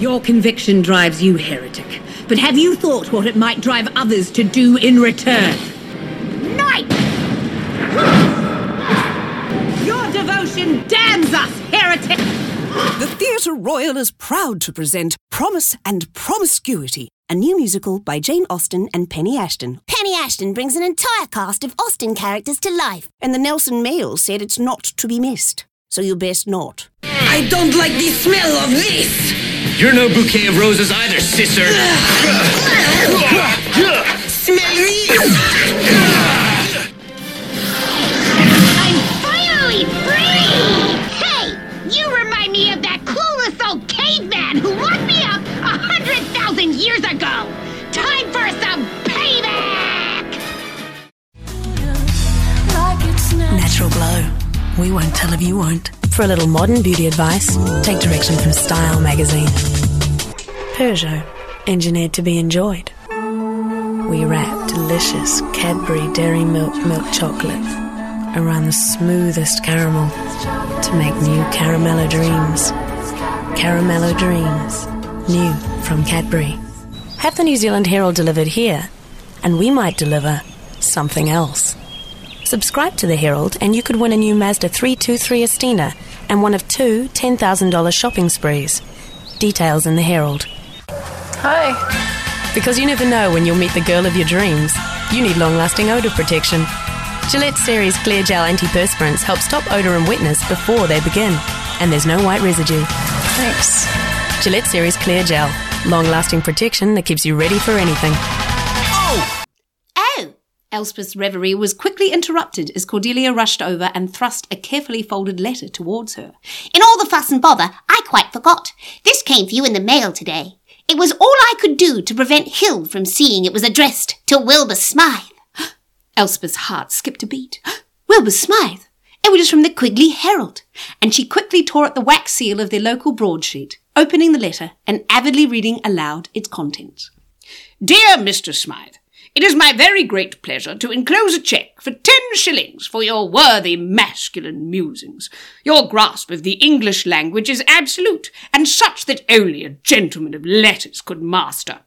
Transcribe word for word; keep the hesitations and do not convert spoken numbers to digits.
Your conviction drives you, heretic. But have you thought what it might drive others to do in return? Knight! Your devotion damns us, heretic! The Theatre Royal is proud to present Promise and Promiscuity, a new musical by Jane Austen and Penny Ashton. Penny Ashton brings an entire cast of Austen characters to life. And the Nelson Mail said it's not to be missed, so you best not. I don't like the smell of this! You're no bouquet of roses either, sister! Smell these! I'm finally free! Hey! You remind me of that clueless old caveman who locked me up a hundred thousand years ago! Time for some payback! Natural Glow. We won't tell if you won't. For a little modern beauty advice, take direction from Style magazine. Peugeot, engineered to be enjoyed. We wrap delicious Cadbury Dairy Milk milk chocolate around the smoothest caramel to make new Caramello Dreams. Caramello Dreams, new from Cadbury. Have the New Zealand Herald delivered here, and we might deliver something else. Subscribe to the Herald and you could win a new Mazda three twenty-three Estina and one of two ten thousand dollars shopping sprees. Details in the Herald. Hi. Because you never know when you'll meet the girl of your dreams, you need long-lasting odour protection. Gillette Series Clear Gel Antiperspirants help stop odour and wetness before they begin. And there's no white residue. Thanks. Gillette Series Clear Gel. Long-lasting protection that keeps you ready for anything. Oh! Elspeth's reverie was quickly interrupted as Cordelia rushed over and thrust a carefully folded letter towards her. In all the fuss and bother, I quite forgot. This came for you in the mail today. It was all I could do to prevent Hill from seeing it was addressed to Wilbur Smythe. Elspeth's heart skipped a beat. Wilbur Smythe! It was from the Quigley Herald. And she quickly tore at the wax seal of their local broadsheet, opening the letter and avidly reading aloud its contents. Dear Mister Smythe, it is my very great pleasure to enclose a cheque for ten shillings for your worthy masculine musings. Your grasp of the English language is absolute, and such that only a gentleman of letters could master.